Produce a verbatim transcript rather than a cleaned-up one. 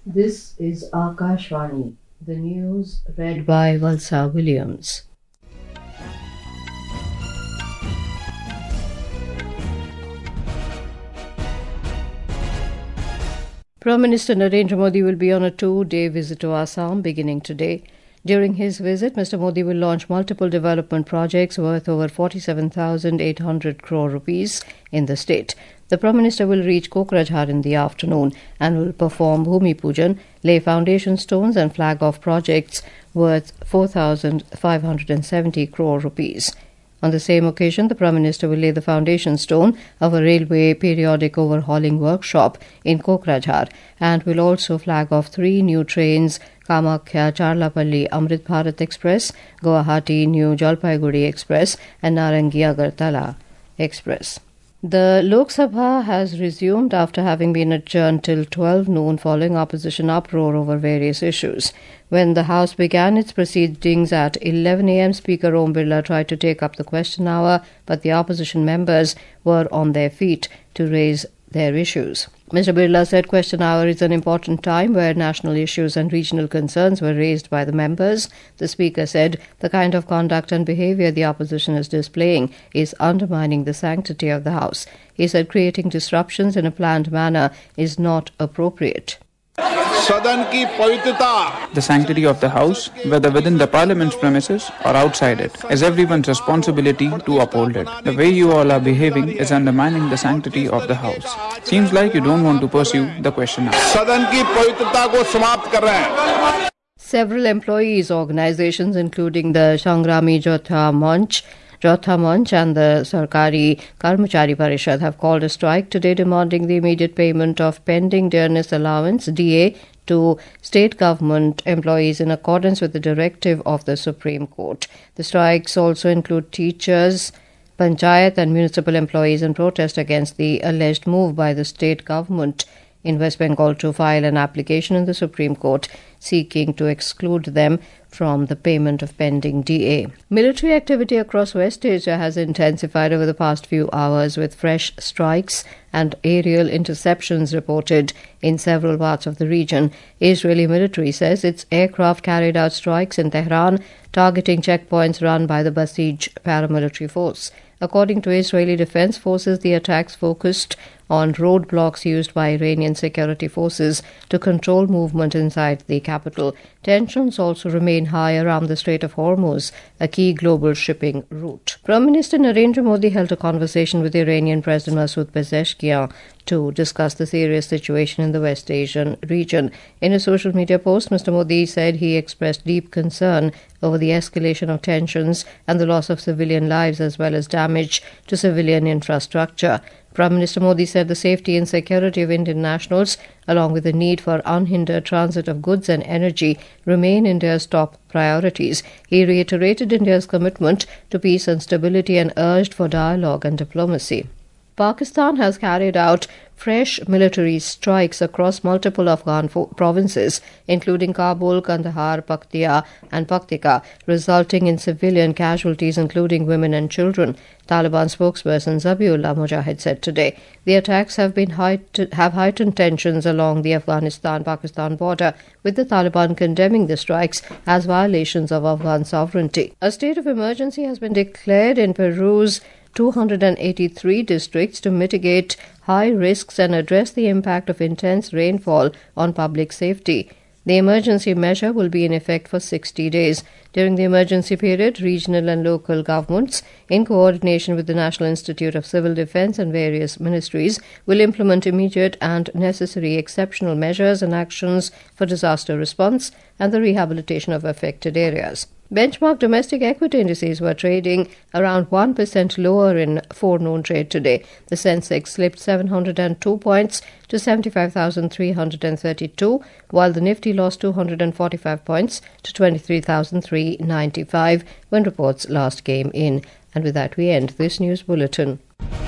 This is Akashvani, the news read by Valsa Williams. Prime Minister Narendra Modi will be on a two-day visit to Assam beginning today. During his visit, Mister Modi will launch multiple development projects worth over forty-seven thousand eight hundred crore rupees in the state. The Prime Minister will reach Kokrajhar in the afternoon and will perform Bhumi Pujan, lay foundation stones and flag off projects worth four thousand five hundred seventy crore rupees. On the same occasion, the Prime Minister will lay the foundation stone of a railway periodic overhauling workshop in Kokrajhar and will also flag off three new trains: Kamakhya Charlapalli Amrit Bharat Express, Guwahati New Jalpaiguri Express and Narangi Agartala Express. The Lok Sabha has resumed after having been adjourned till twelve noon following opposition uproar over various issues. When the House began its proceedings at eleven a.m., Speaker Om Birla tried to take up the question hour, but the opposition members were on their feet to raise their issues. Mister Birla said question hour is an important time where national issues and regional concerns were raised by the members. The Speaker said the kind of conduct and behaviour the opposition is displaying is undermining the sanctity of the House. He said creating disruptions in a planned manner is not appropriate. The sanctity of the House, whether within the Parliament's premises or outside it, is everyone's responsibility to uphold it. The way you all are behaving is undermining the sanctity of the House. Seems like you don't want to pursue the question now. Several employees' organizations, including the Sangrami Jotha Manch, Jotha Manch and the Sarkari Karmachari Parishad, have called a strike today demanding the immediate payment of pending dearness allowance D A to state government employees in accordance with the directive of the Supreme Court. The strikes also include teachers, panchayat and municipal employees in protest against the alleged move by the state government in West Bengal to file an application in the Supreme Court seeking to exclude them from the payment of pending D A. Military activity across West Asia has intensified over the past few hours, with fresh strikes and aerial interceptions reported in several parts of the region. Israeli military says its aircraft carried out strikes in Tehran, targeting checkpoints run by the Basij paramilitary force. According to Israeli Defense Forces, the attacks focused on roadblocks used by Iranian security forces to control movement inside the capital. Tensions also remain high around the Strait of Hormuz, a key global shipping route. Prime Minister Narendra Modi held a conversation with Iranian President Masoud Pezeshkian to discuss the serious situation in the West Asian region. In a social media post, Mister Modi said he expressed deep concern over the escalation of tensions and the loss of civilian lives as well as damage to civilian infrastructure. Prime Minister Modi said the safety and security of Indian nationals, along with the need for unhindered transit of goods and energy, remain India's top priorities. He reiterated India's commitment to peace and stability and urged for dialogue and diplomacy. Pakistan has carried out fresh military strikes across multiple Afghan fo- provinces, including Kabul, Kandahar, Paktia and Paktika, resulting in civilian casualties, including women and children. Taliban spokesperson Zabiullah Mujahid said today the attacks have been height- have heightened tensions along the Afghanistan-Pakistan border, with the Taliban condemning the strikes as violations of Afghan sovereignty. A state of emergency has been declared in Peru's two hundred eighty-three districts to mitigate high risks and address the impact of intense rainfall on public safety. The emergency measure will be in effect for sixty days. During the emergency period, regional and local governments, in coordination with the National Institute of Civil Defence and various ministries, will implement immediate and necessary exceptional measures and actions for disaster response and the rehabilitation of affected areas. Benchmark domestic equity indices were trading around one percent lower in forenoon trade today. The Sensex slipped seven hundred two points to seventy-five thousand three hundred thirty-two, while the Nifty lost two hundred forty-five points to twenty-three thousand three hundred ninety-five when reports last came in. And with that, we end this news bulletin.